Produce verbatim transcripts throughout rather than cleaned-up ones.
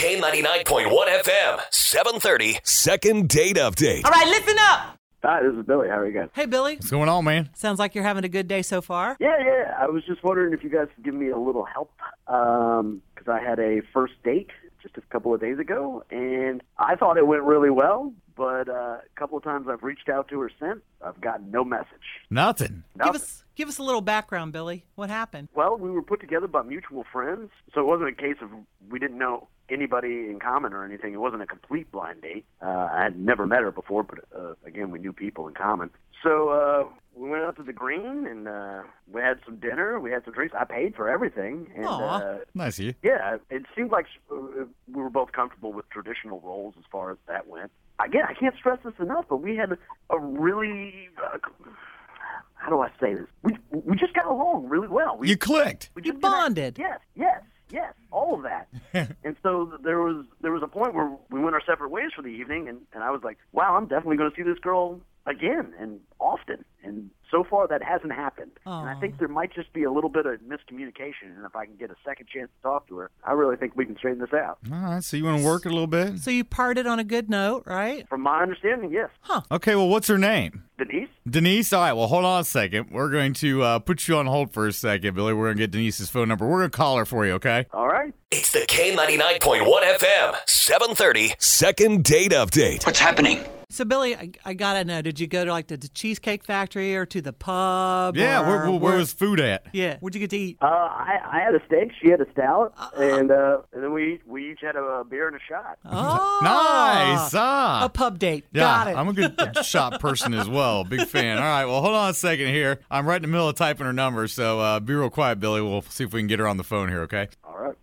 K ninety-nine point one F M, seven thirty. Second date update. All right, listen up. Hi, this is Billy. How are you guys? Hey, Billy. What's going on, man? Sounds like you're having a good day so far. Yeah, yeah. I was just wondering if you guys could give me a little help. Um, because I had a first date just a couple of days ago, and I thought it went really well, but uh, a couple of times I've reached out to her since. I've gotten no message. Nothing. Nothing. Give us give us a little background, Billy. What happened? Well, we were put together by mutual friends, so it wasn't a case of we didn't know anybody in common or anything. It wasn't a complete blind date. Uh, I had never met her before, but uh, again, we knew people in common. So uh, we went out to the green, and uh, we had some dinner. We had some drinks. I paid for everything. And, Aw. uh, Nice of you. yeah, it seemed like uh, we were both comfortable with traditional roles as far as that went. Again, I can't stress this enough, but we had a really, uh, how do I say this? We we just got along really well. We, You clicked. we You just bonded. Yes, yes, yes, all of that. And so there was there was a point where we went our separate ways for the evening, and, and I was like, wow, I'm definitely going to see this girl again and often. And so far that hasn't happened. And I Aw. think there might just be a little bit of miscommunication, and if I can get a second chance to talk to her, I really think we can straighten this out. All right, so you want to work it a little bit? So you parted on a good note, right? From my understanding, yes. Okay, well, what's her name? Denise? Denise? All right, well, hold on a second. We're going to uh, put you on hold for a second, Billy. We're going to get Denise's phone number. We're going to call her for you, okay? All right. It's the K ninety-nine point one F M, seven thirty. Second date update. What's happening? So, Billy, I, I gotta know, did you go to like the, the Cheesecake Factory or to the pub? Yeah, or where, where, where was food at? Yeah, where'd you get to eat? Uh, I, I had a steak, she had a stout, and, uh, and then we we each had a, a beer and a shot. Oh, Nice. Ah. A pub date. Yeah, Got it. I'm a good shop person as well. Big fan. All right, well, hold on a second here. I'm right in the middle of typing her number, so uh, be real quiet, Billy. We'll see if we can get her on the phone here, okay? All right.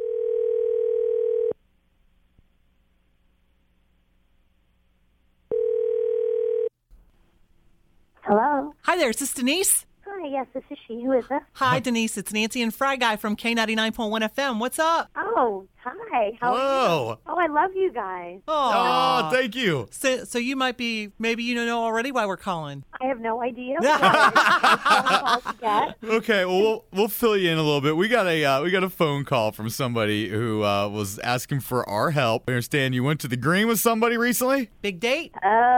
Hello. Hi there, is this Denise? Hi, yes, this is she. Who is this? Hi, Denise. It's Nancy and Fry Guy from K ninety-nine point one F M. What's up? Oh, hi. How are you? Whoa. Oh, I love you guys. Oh, thank you. So, so you might be, maybe you know already why we're calling. I have no idea. what to get. Okay, well, we'll we'll fill you in a little bit. We got a uh, we got a phone call from somebody who uh, was asking for our help. I understand you went to the green with somebody recently? Big date?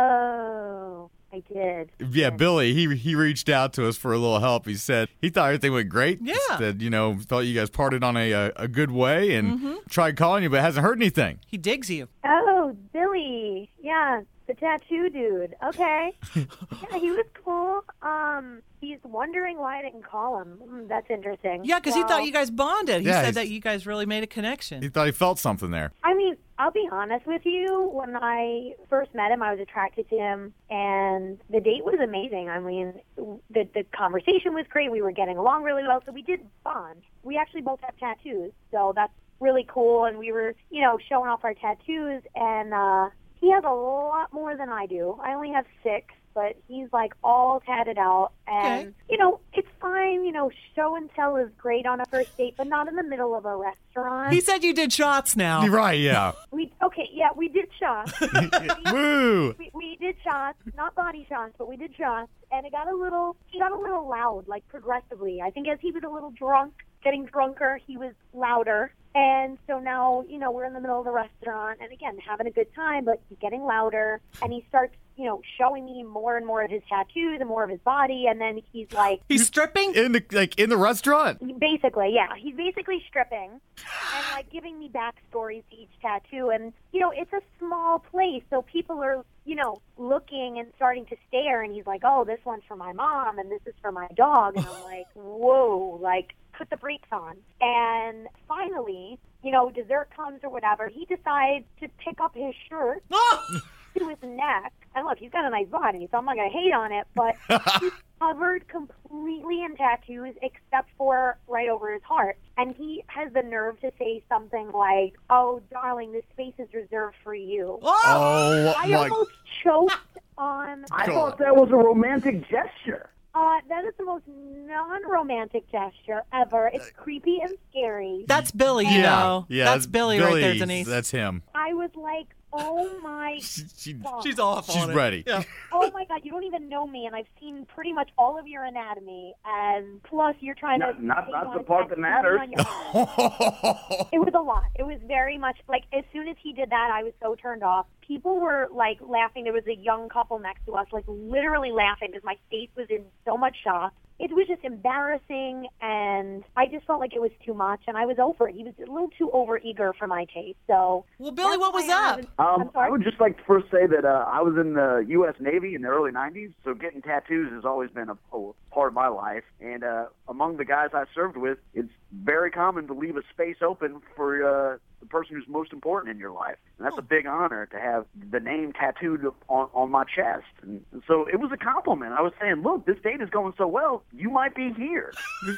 Oh, I did. Yeah, Billy, he he reached out to us for a little help. He said he thought everything went great. Yeah. Said, you know, thought you guys parted on a a, a good way and tried calling you, but hasn't heard anything. He digs you. Oh, Billy. Yeah, the tattoo dude. Okay. Yeah, he was cool. Um, he's wondering why I didn't call him. Mm, that's interesting. Yeah, because he Well, thought you guys bonded. He Yeah, said he's- that you guys really made a He connection. thought he felt something there. I mean, I'll be honest with you. When I first met him, I was attracted to him, and the date was amazing. I mean, the the conversation was great. We were getting along really well, so we did bond. We actually both have tattoos, so that's really cool. And we were, you know, showing off our tattoos, and uh, he has a lot more than I do. I only have six. But he's like all tatted out, and Okay. you know, it's fine. You know, show and tell is great on a first date, but not in the middle of a restaurant. He said you did shots now. You're right, yeah. We okay, yeah, we did shots. Woo! we, we did shots, not body shots, but we did shots, and it got a little. He got a little loud, like progressively. I think as he was a little drunk, getting drunker, he was louder. And so now, you know, we're in the middle of the restaurant, and again, having a good time, but he's getting louder, and he starts, you know, showing me more and more of his tattoos and more of his body, and then he's like, He's stripping? In the like in the restaurant. basically, yeah, he's basically stripping and like giving me backstories to each tattoo, and you know, it's a small place, so people are, you know, looking and starting to stare, and he's like, oh, this one's for my mom, and this is for my dog, and I'm like, whoa, like, put the brakes on. And finally, you know, dessert comes or whatever, he decides to pick up his shirt Oh! to his neck. And look, he's got a nice body, so I'm not going to hate on it, but he's covered completely in tattoos except for right over his heart. And he has the nerve to say something like, oh, darling, this space is reserved for you. Oh! Oh I my! almost choked on... I God. thought that was a romantic gesture. Uh, that is the most non-romantic gesture ever. It's creepy and scary. That's Billy, you Yeah, know. yeah. That's Billy, right there, Billy, Denise. That's him. I was like, oh my She, she, God. She's off she's on it. ready. Yeah. Oh my God, you don't even know me, and I've seen pretty much all of your anatomy, and plus you're trying Not- to... not- take not on the a part that tattoo matters. on your- It was a lot. It was very much, like, as soon as he did that, I was so turned off. People were, like, laughing. There was a young couple next to us, like, literally laughing because my face was in so much shock. It was just embarrassing, and I just felt like it was too much, and I was over it. He was a little too over-eager for my taste, so... Well, Billy, that's what was why I up? haven't- Um, I'm I sorry? would just like to first say that uh, I was in the U S Navy in the early nineties, so getting tattoos has always been a, a part of my life. And uh, among the guys I served with, it's very common to leave a space open for uh, the person who's most important in your life. And that's a big honor to have the name tattooed on, on my chest. And so it was a compliment. I was saying, look, this date is going so well, you might be here.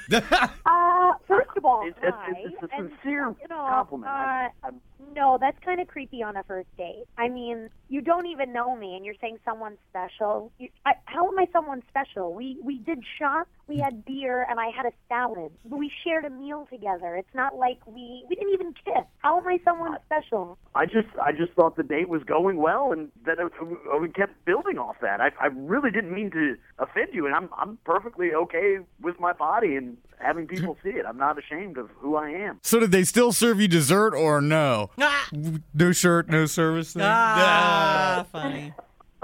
Uh, first of all, It's, it's, hi, it's, it's a and, sincere you know, compliment. Uh, I, I'm, no, that's kind of creepy on a first date. I mean, you don't even know me, and you're saying someone's special. You, I, how am I someone special? We we did shots, we had beer, and I had a salad. We shared a meal together. It's not like we we didn't even kiss. How am I someone special? I just I just thought the date was going well, and that it, we kept building off that. I, I really didn't mean to offend you, and I'm I'm perfectly okay with my body and having people see it. I'm not ashamed of who I am. So did they still serve you dessert or no? Ah, No shirt, no service thing? ah funny.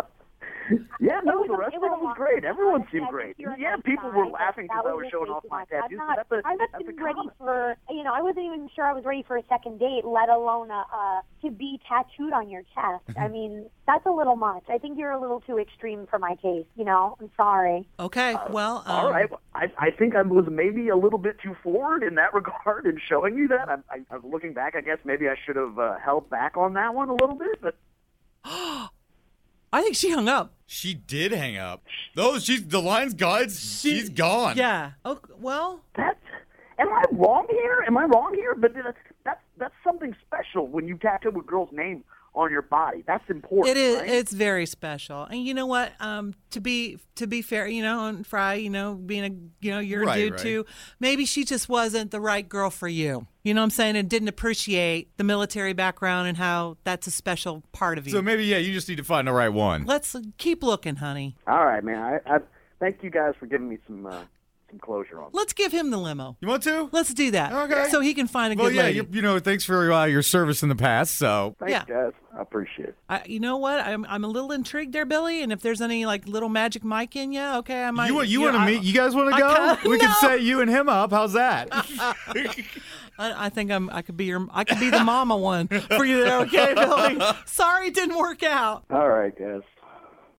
Yeah, no, was the a- it was a restaurant was lot. great. Everyone Honestly, seemed I great. think you're a Yeah, nice people guy, were but laughing that because I was was just showing way off too my much. I'm tattoos. not, But that's a, I'm not that's a even ready compliment. for, you know, I wasn't even sure I was ready for a second date, let alone a, uh, to be tattooed on your chest. I mean, that's a little much. I think you're a little too extreme for my taste, you know? I'm sorry. Okay, well, um, All right. I, I think I was maybe a little bit too forward in that regard in showing you that. I, I, I was looking back. I guess maybe I should have uh, held back on that one a little bit. But I think she hung up. She did hang up. Those, she's the line's gone. She's gone. Yeah. Oh, well, that's am I wrong here? Am I wrong here? But that's that's, that's something special when you tattoo a girl's name on your body. That's important. it is. Right? It's very special. And you know what? Um, to be to be fair, you know, and Fry, you know, being a you know, you're Right, a dude right. too. Maybe she just wasn't the right girl for you. You know what I'm saying? And didn't appreciate the military background and how that's a special part of you. So maybe, yeah, you just need to find the right one. Let's keep looking, honey. All right, man. I, I thank you guys for giving me some uh, some closure on. Let's give him the limo. You want to? Let's do that. Okay. So he can find a Well, good yeah, lady. you, you know, thanks for uh, your service in the past. So Thanks, yeah. guys. I appreciate it. I, you know what? I'm I'm a little intrigued there, Billy. And if there's any like little magic Mike in you, okay, I might. you want you know, want to I- meet? You guys want I to go? kinda- we can no. set you and him up. How's that? I, I think I'm. I could be your. I could be the mama one for you there. Okay, Billy. Sorry, it didn't work out. All right, guys.